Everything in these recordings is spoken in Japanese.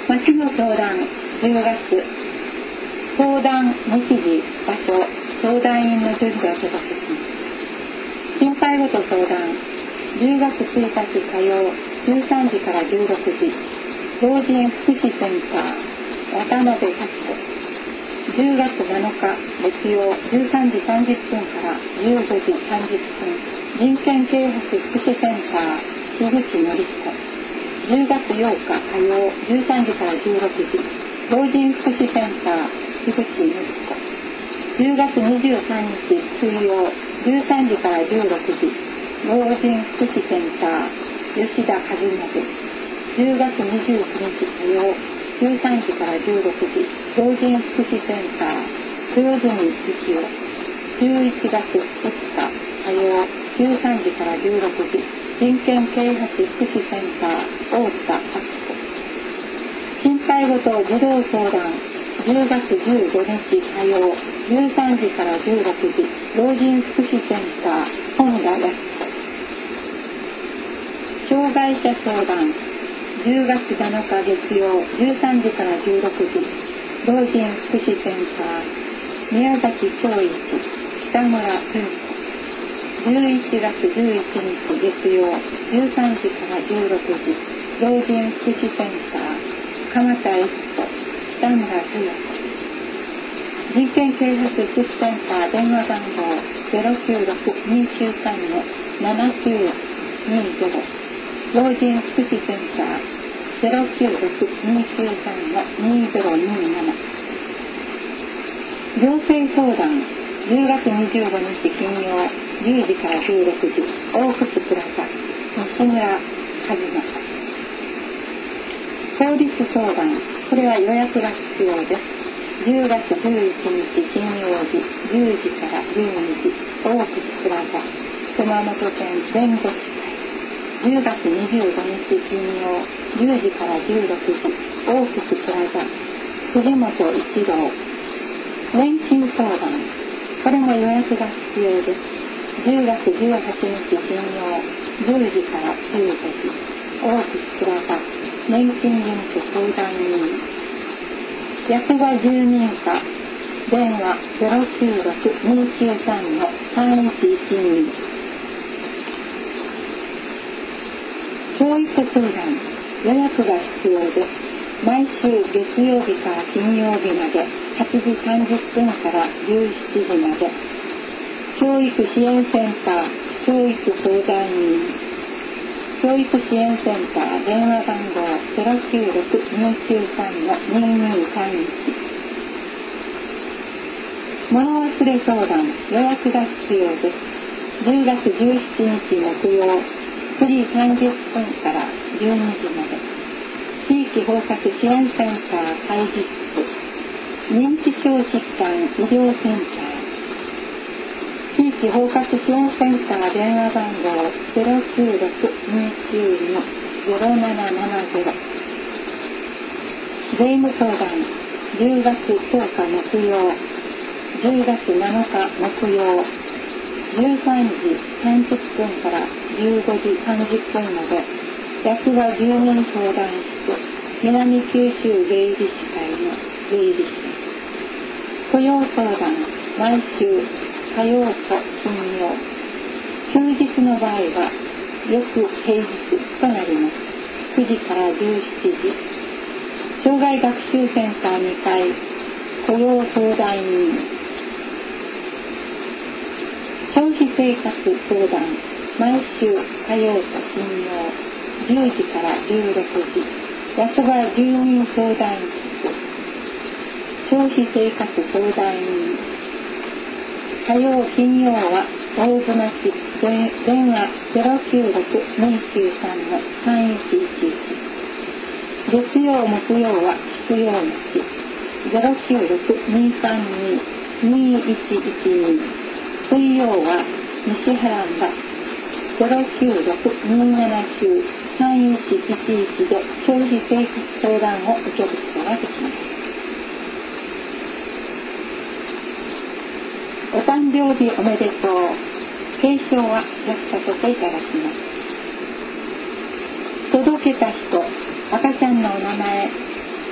町の相談10月相談日時場所相談員の順でお届けします。心配事相談10月1日火曜13時から16時老人福祉センター渡辺幸子。10月7日月曜13時30分から15時30分人権啓発福祉センター樋口典彦。10月8日火曜13時から16時老人福祉センター樋口典彦。10月23日水曜13時から16時老人福祉センター吉田和信。10月29日火曜13時から16時老人福祉センター豊住幸男。11月2日火曜13時から16時人権啓発福祉センター大田明子。心配事児童相談10月15日火曜13時から16時老人福祉センター本田康子。障害者相談10月7日月曜13時から16時老人福祉センター宮崎長一北村優子。11月11日月曜13時から16時老人福祉センター鎌田悦子北村優子。人権啓発福祉センター電話番号 096-293-7920 老人福祉センター 096-293-2027。行政相談10月25日金曜10時から16時大楠プラザ西村和正。法律相談これは予約が必要です。10月11日金曜日10時から12時大楠プラザ熊本県弁護士会。10月25日金曜10時から16時大楠プラザ藤本一郎。年金相談これも予約が必要です。10月18日金曜10時から15時大楠プラザ年金事務所相談員。役場住民課電話 096-293-3112。教育相談予約が必要です。毎週月曜日から金曜日まで8時30分から17時まで教育支援センター教育相談員。教育支援センター電話番号 096-293-2231。物忘れ相談予約が必要です。10月17日木曜9時30分から12時まで地域包括支援センター会議室認知症疾患医療センター。地域包括支援センター電話番号 096-292-0770。税務相談10月10日木曜10月7日木曜13時30分から15時30分まで役場住民相談室南九州税理士会の税理士。雇用相談毎週火曜と金曜。休日の場合は翌平日となります。9時から17時。障害学習センター2階雇用相談員。消費生活相談毎週火曜と金曜10時から16時役場住民相談室消費生活相談員。火曜金曜は大妻市電話 096-293-3111。月曜木曜は菊陽町 096-232-2112。水曜は西原村 096-279-3111 で消費生活相談を受けることができます。お誕生日おめでとう。継承は訳させていただきます。届けた人、赤ちゃんのお名前、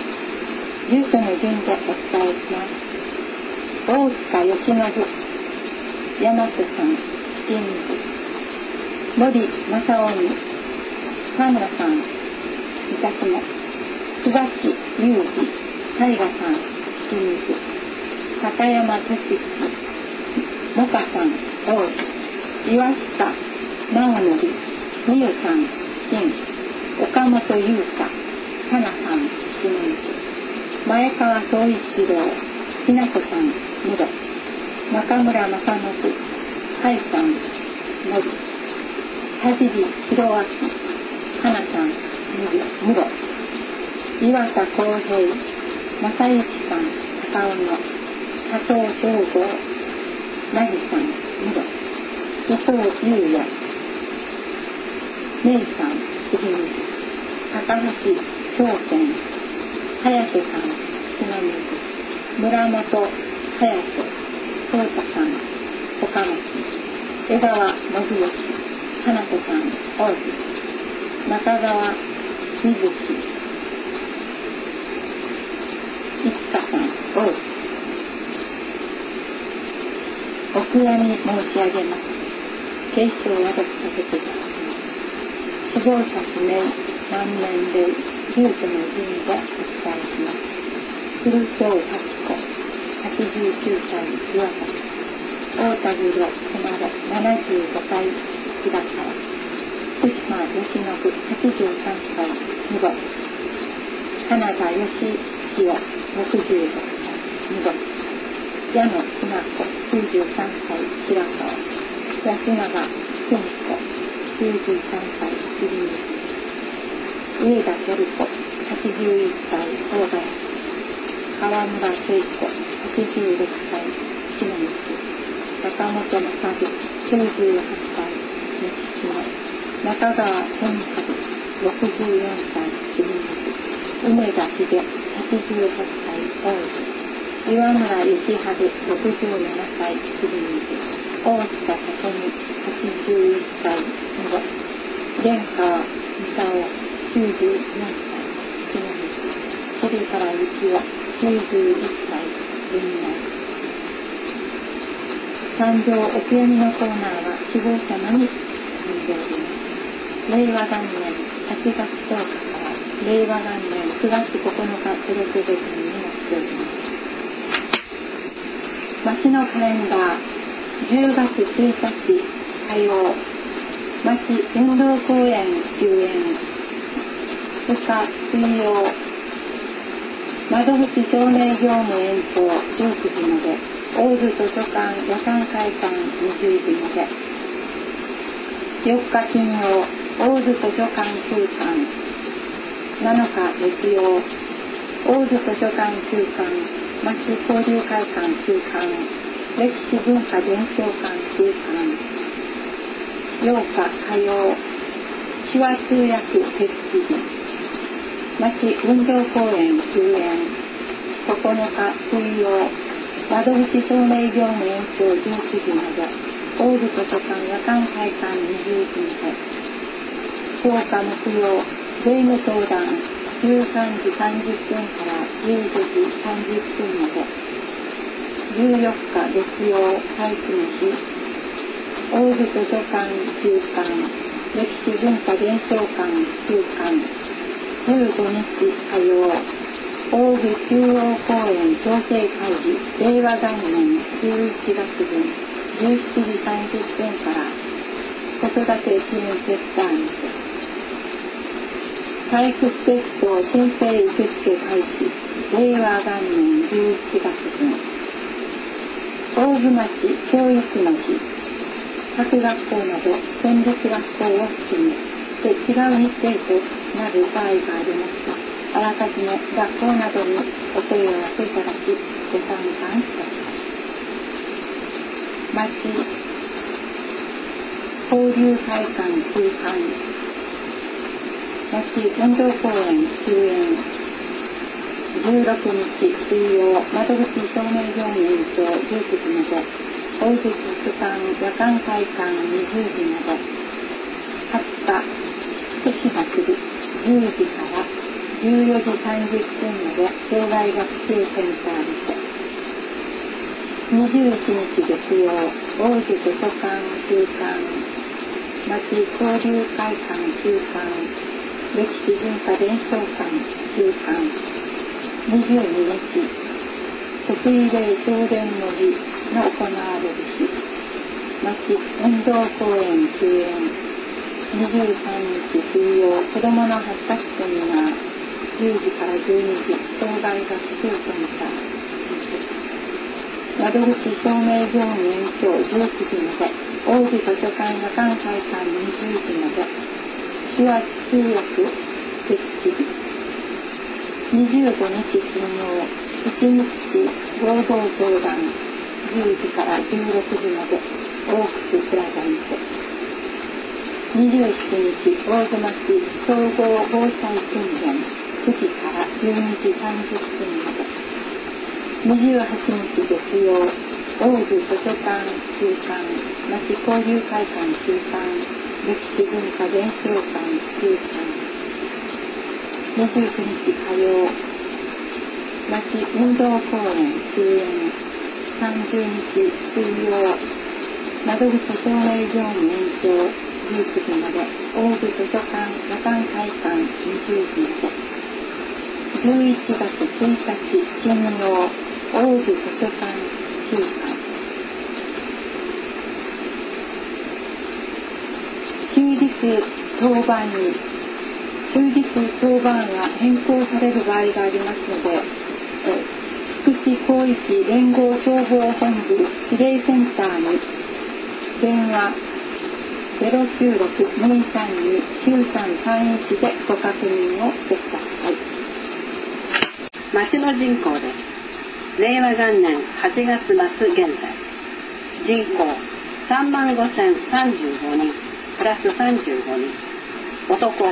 との順でお伝えします。大塚義信、大和さん、金次、森正臣、田村さん、三宅も、須崎裕二、大河さん、金次、片山俊樹、萌歌さん、大津、岩下直則、美代さん、金、岡本優香、かなさん、金次、前川総一郎、ひなこさん、むど、中村正信、海さん、のり、田尻弘明、かなさん、むど、岩田康平、正幸さん、高尾野、加藤東郷、なぎさん、むど、伊藤優也、めいさん、杉水、高橋京泉、早瀬さん、篠水、村本隼人、翔太さん、岡松、江川信之、花子さん、大津、中川瑞希、一家さん、大津、お悔やみ申し上げます。警視庁を宿させていただきます。死亡者不明、満年齢、住所の順でお伝えします。古庄幸子、89歳、岩崎。大田黒、駒田、75歳、平川。福島義信、83歳、無度。金田義弘、66歳、無度。矢野ひな子、93歳、平川。安永久美子、93歳、杉水。上田照子、81歳、大林。川村聖子、86歳、篠水。坂本正樹、98歳、西木野。中川健和、64歳、杉水。梅田秀、88歳、大津。岩村幸春、67歳、杉水。大塚里美、81歳、無度。玄川操、94歳、杉水。桐原幸男、91歳、林内。誕生お悔やみのコーナーは希望者のみ進んでおります。令和元年8月10日から令和元年9月9日届け出順になっております。町のカレンダー、10月1日火曜、町運動公園休園。2日水曜、窓口証明業務延長19時まで、大津図書館夜間会館20時まで。4日金曜、大津図書館休館。7日月曜、大津図書館休館、町交流会館休館、歴史文化伝承館休館。8日火曜、手話通訳設置日。町運動公園休園。9日水曜、窓口証明業務延長11時まで、大津図書館夜間会館20時まで。10日木曜、税務相談13時30分から15時30分まで。14日月曜、体育の日、大津図書館休館、歴史文化伝承館休館。15日火曜、大津中央公園調整会議令和元年11月分17時30分から子育て支援センターにて。退屈テスト申請受付開始令和元年11月分。大津町教育の日、各学校など県立学校を含め違う日程となる場合がありますが、あらかじめ学校などにお問い合わせいただきご参観ください。町交流会館休館、町運動公園休園。16日水曜、窓口証明業務延長19時まで、大津図書館夜間会館20時まで。20日福島市10時から11 14時30分まで障害学習センターにて、21日月曜、王子図書館休館、町交流会館休館、歴史文化伝承館休館、22日、特異例正殿の儀の行われる日、町運動公園休園、23日水曜、子どもの発達セミナー、10時から12時、障害学習センター。窓口証明業務延長19時まで、王子図書館夜間会館20時まで、手話通訳設置日。25日金曜、1日合同相談10時から16時まで、オークスプラザにて。27日、大津町総合防災訓練9時から12時30分まで。28日月曜、王子図書館休館、町交流会館休館、歴史文化伝承館休館。29日火曜、町運動公園休園。30日水曜、窓口証明業務延長19時まで、王子図書館夜間会館20時まで。11月1日金曜、王子図書館休館。休日当番に、休日当番は変更される場合がありますので、福祉広域連合消防本部指令センターに電話 096-232-9331 でご確認をしてください。 町の人口です。令和元年8月末現在、人口35,035人プラス35人、男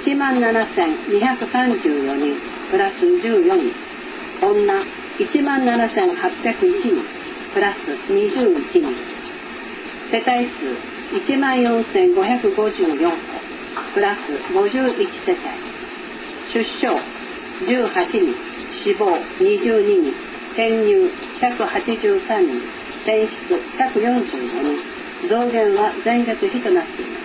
17,234人プラス14人、女17,801人プラス21人、世帯数14,554戸プラス51世帯、出生18人、死亡22人、転入183人、転出145人、増減は前月比となっています。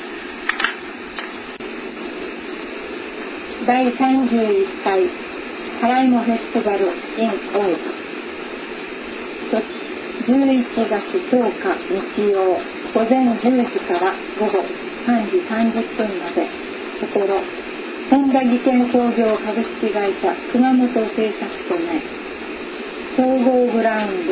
第31回払いもフェスティバル in 王子、11月10日日曜、午前10時から午後3時30分まで、ところ本田技研工業株式会社熊本製作所内総合グラウンド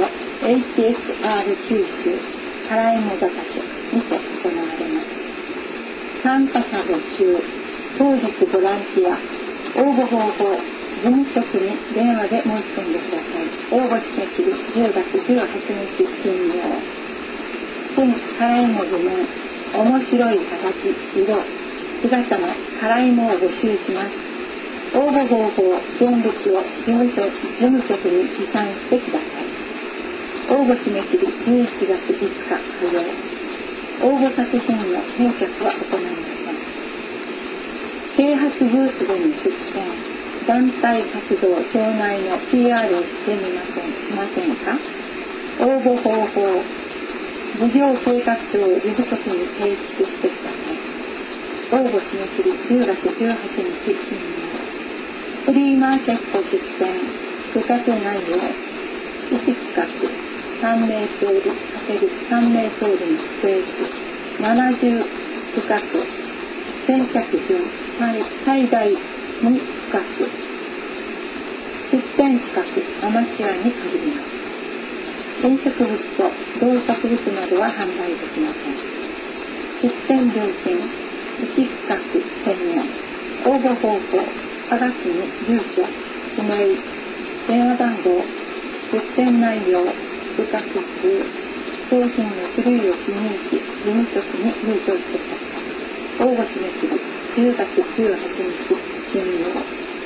HSR 九州払いも畑にて行われます。参加者募集、当日ボランティア、応募方法、事務局に電話で申し込んでください。応募締め切り10月18日金曜。新払いも部門、面白い形、色、姿の払いもを募集します。応募方法、現物を事務局に持参してください。応募締め切り11月5日火曜。応募作品の返却は行いません。啓発ブースでの出展、団体活動、町内の PR をしてみませんか？応募方法、事業計画書を事務局に提出してください。応募締め切り10月18日金曜。フリーマーケット出展、企画内容、1企画、3名プール×3名プールのスペース、70区画、先着順、最大2区画、出展企画、アマチュアに限ります。飲食物と動作物などは販売できません。出展料金、1区画1000円。応募方法、はがきに住所、氏名、電話番号、出展内容、区画数、商品の種類を記入し、事務局に郵送してください。応募締め切り10月18日金曜。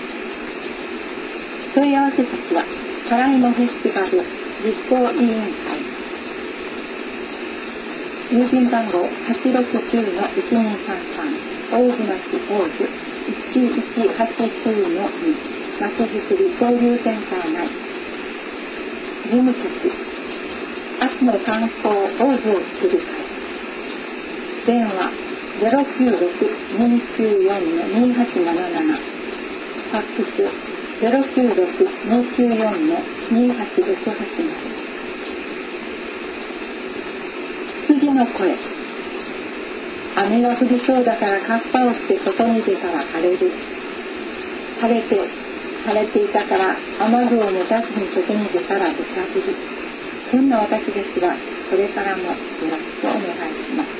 問い合わせ先は払いもフェスティバル実行委員会、郵便番号869-1233、大津町大津 1189-2まちづくり交流センター内事務局秋の観光オーズを作る会電話 096-294-2877 ファックス 096-294-2868 羊の声雨が降りそうだからカッパを着て外に出たら晴れる晴れていたから雨具を持たずに外に出たら土砂降りそんな私ですがこれからもよろしくお願いします。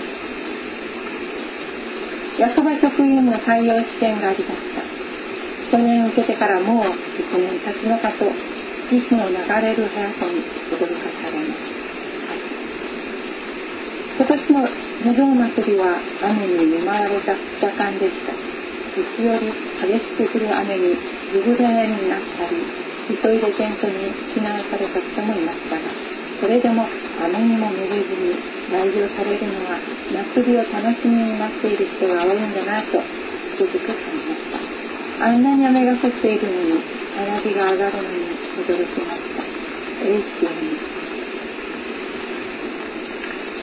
役場職員の採用試験がありました。去年受けてからもう1年経つのかと時期の流れる速さに驚かされます。今年のぶどう祭りは雨に見舞われた2日間でした。時折激しく降る雨にずぶ濡れになったり急いでテントに避難された人もいましたが、それでも雨にも濡れずに来場されるのは祭りを楽しみになっている人が多いんだなとつくづく感じました。あんなに雨が降っているのに花火が上がるのに驚きました。